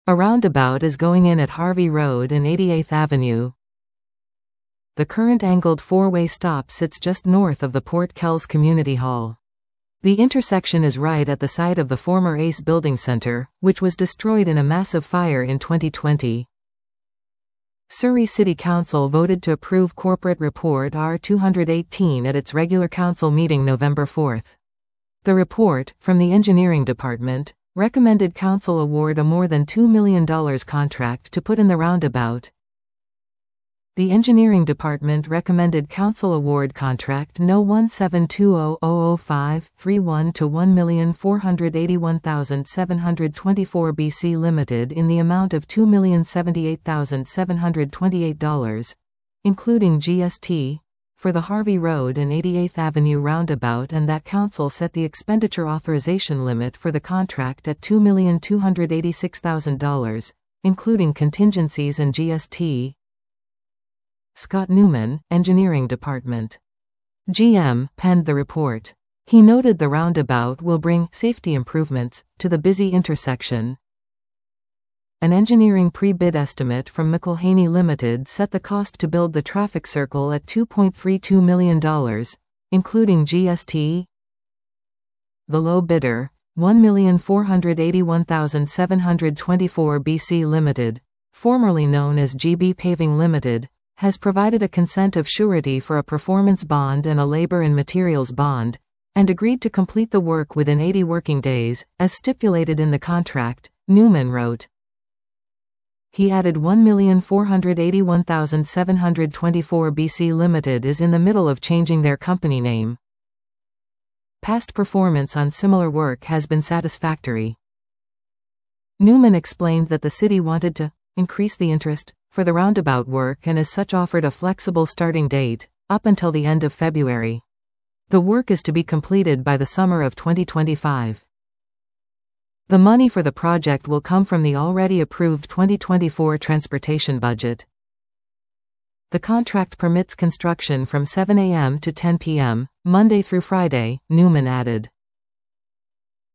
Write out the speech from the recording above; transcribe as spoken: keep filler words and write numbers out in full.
A roundabout is going in at Harvey Road and eighty-eighth Avenue. The current angled four-way stop sits just north of the Port Kells Community Hall. The intersection is right at the site of the former Ace Building Center, which was destroyed in a massive fire in twenty twenty. Surrey City Council voted to approve Corporate Report R two eighteen at its regular council meeting November fourth. The report, from the Engineering Department, recommended Council award a more than two million dollars contract to put in the roundabout. The Engineering Department recommended Council award contract No one seven two zero zero zero five three one to one million four hundred eighty-one thousand seven hundred twenty-four B C Limited in the amount of two million seventy-eight thousand seven hundred twenty-eight dollars, including G S T, for the Harvey Road and eighty-eighth Avenue roundabout, and that Council set the expenditure authorization limit for the contract at two million two hundred eighty-six thousand dollars, including contingencies and G S T. Scott Newman, Engineering Department G M, penned the report. He noted the roundabout will bring safety improvements to the busy intersection. An engineering pre-bid estimate from McElhaney Limited set the cost to build the traffic circle at two point three two million dollars, including G S T. The low bidder, one million four hundred eighty-one thousand seven hundred twenty-four B C Limited, formerly known as G B Paving Limited, has provided a consent of surety for a performance bond and a labor and materials bond, and agreed to complete the work within eighty working days, as stipulated in the contract, Newman wrote. He added one million four hundred eighty-one thousand seven hundred twenty-four B C Limited is in the middle of changing their company name. Past performance on similar work has been satisfactory. Newman explained that the city wanted to increase the interest for the roundabout work and as such offered a flexible starting date, up until the end of February. The work is to be completed by the summer of twenty twenty-five. The money for the project will come from the already approved twenty twenty-four transportation budget. The contract permits construction from seven A M to ten P M, Monday through Friday, Newman added.